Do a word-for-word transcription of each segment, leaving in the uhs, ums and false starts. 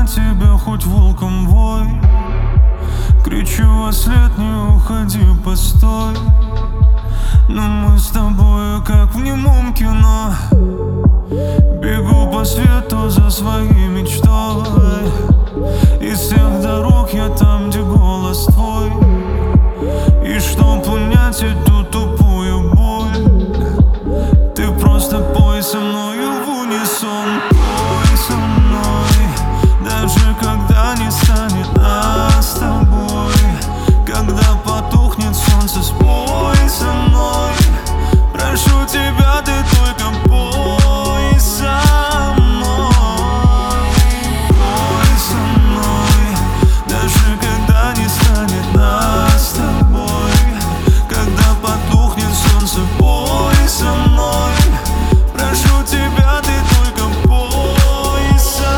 тебя хоть волком вой. Кричу во след, не уходи, постой. Но мы с тобой как в немом кино. Бегу по свету за своей мечтой. Из всех дорог я там, где голос твой. И чтоб унять эту тупую боль, ты просто пой со мною в унисон. Пой со мной, даже когда не станет нас с тобой. Когда потухнет солнце, спой со мной. Прошу тебя, ты только пой со мной. Пой со мной, даже когда не станет нас с тобой. Когда потухнет солнце, пой со мной. Прошу тебя, ты только пой со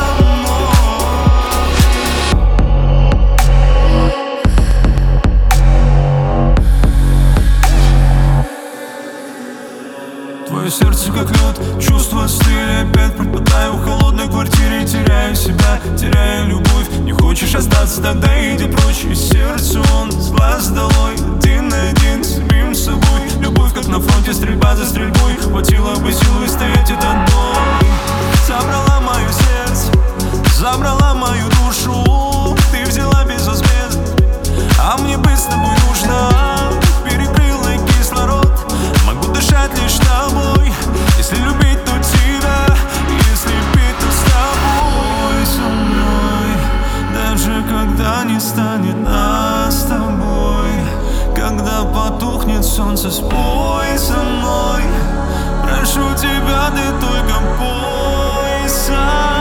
мной. Твое сердце как лед, чувства стыли. Опять пропадаю в холодной квартире. Теряю себя, теряю любовь. Не хочешь остаться, тогда иди прочь. И сердце он с глаз долой. Один на один с самим собой. Любовь как на фронте, стрельба за стрельбой. Хватило бы силы стоять этот бой. Забрала мое сердце, забрала мою душу. Ты взяла безвозмездно, а мне быть с тобой нужно. Перекрыла кислород, могу дышать лишь тобой. Если любить, то тебя, если пить, то с тобой. Со мной, даже когда не станет нас с тобой. Когда потухнет солнце, спой со мной. Прошу тебя, ты только пой со мной.